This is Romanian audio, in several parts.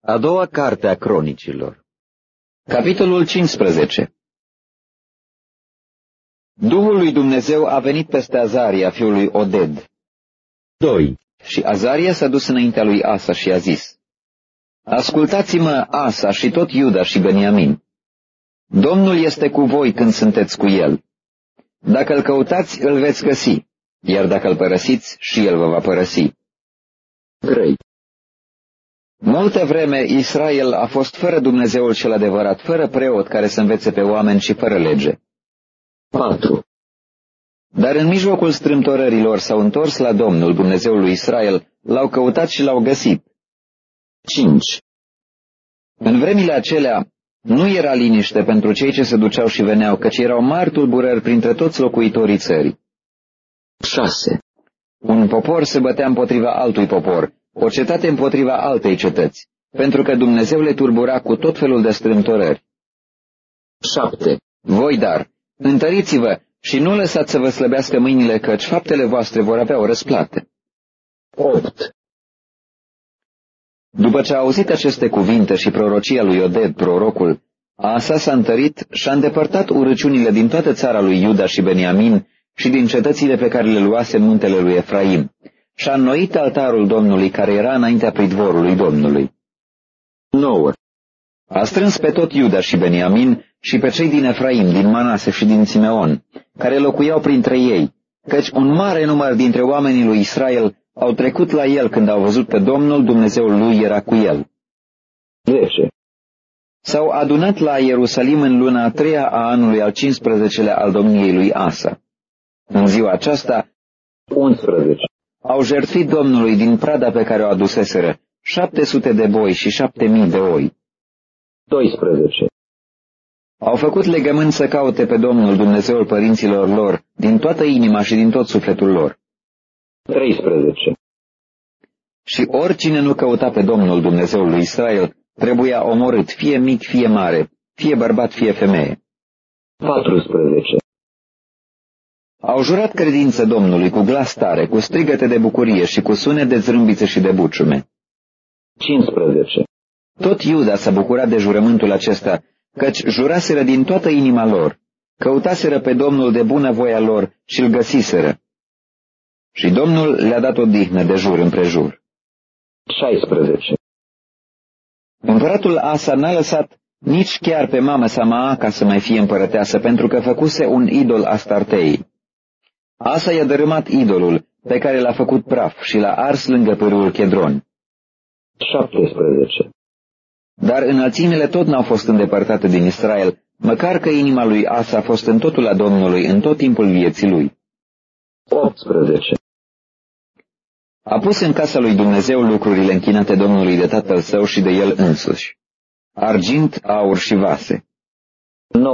A doua carte a Cronicilor. Capitolul 15. Duhul lui Dumnezeu a venit peste Azaria, fiul lui Oded. 2. Și Azaria s-a dus înaintea lui Asa și a zis: Ascultați-mă, Asa și tot Iuda și Beniamin. Domnul este cu voi când sunteți cu el. Dacă îl căutați, îl veți găsi, iar dacă îl părăsiți, și el vă va părăsi. 3. Multă vreme Israel a fost fără Dumnezeul cel adevărat, fără preot care să învețe pe oameni și fără lege. 4. Dar în mijlocul strâmtorărilor s-au întors la Domnul, Dumnezeul lui Israel, l-au căutat și l-au găsit. 5. În vremile acelea nu era liniște pentru cei ce se duceau și veneau, căci erau mari tulburări printre toți locuitorii țării. 6. Un popor se bătea împotriva altui popor, o cetate împotriva altei cetăți, pentru că Dumnezeu le turbura cu tot felul de strâmtorări. 7. Voi dar, întăriți-vă și nu lăsați să vă slăbească mâinile, căci faptele voastre vor avea o răsplată. 8. După ce a auzit aceste cuvinte și prorocia lui Oded, prorocul, Asa s-a întărit și a îndepărtat urăciunile din toată țara lui Iuda și Beniamin și din cetățile pe care le luase în muntele lui Efraim, și a înnoit altarul Domnului care era înaintea pridvorului Domnului. 9. A strâns pe tot Iuda și Beniamin și pe cei din Efraim, din Manase și din Simeon, care locuiau printre ei, căci un mare număr dintre oamenii lui Israel au trecut la el când au văzut că Domnul Dumnezeul lui era cu el. 10. S-au adunat la Ierusalim în luna a treia a anului al 15-lea al domniei lui Asa. În ziua aceasta, 11. Au jertfit Domnului din prada pe care o aduseseră 700 de boi și 7.000 de oi. 12. Au făcut legământ să caute pe Domnul Dumnezeul părinților lor din toată inima și din tot sufletul lor. 13. Și oricine nu căuta pe Domnul Dumnezeul lui Israel trebuia omorât, fie mic, fie mare, fie bărbat, fie femeie. 14. Au jurat credință Domnului cu glas tare, cu strigăte de bucurie și cu sunet de zrâmbițe și de buciume. 15. Tot Iuda s-a bucurat de jurământul acesta, căci juraseră din toată inima lor, căutaseră pe Domnul de bună voia lor și îl găsiseră. Și Domnul le-a dat odihnă de jur împrejur. 16. Împăratul Asa n-a lăsat nici chiar pe mama sa Maaca să mai fie împărăteasă, pentru că făcuse un idol Astartei. Asa i-a dărâmat idolul, pe care l-a făcut praf și l-a ars lângă pârâul Chedron. 17. Dar înălțimile tot n-au fost îndepărtate din Israel, măcar că inima lui Asa a fost în totul a Domnului în tot timpul vieții lui. 18. A pus în casa lui Dumnezeu lucrurile închinate Domnului de tatăl său și de el însuși, argint, aur și vase.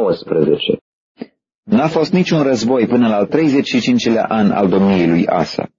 19. N-a fost niciun război până la al 35-lea an al domniei lui Asa.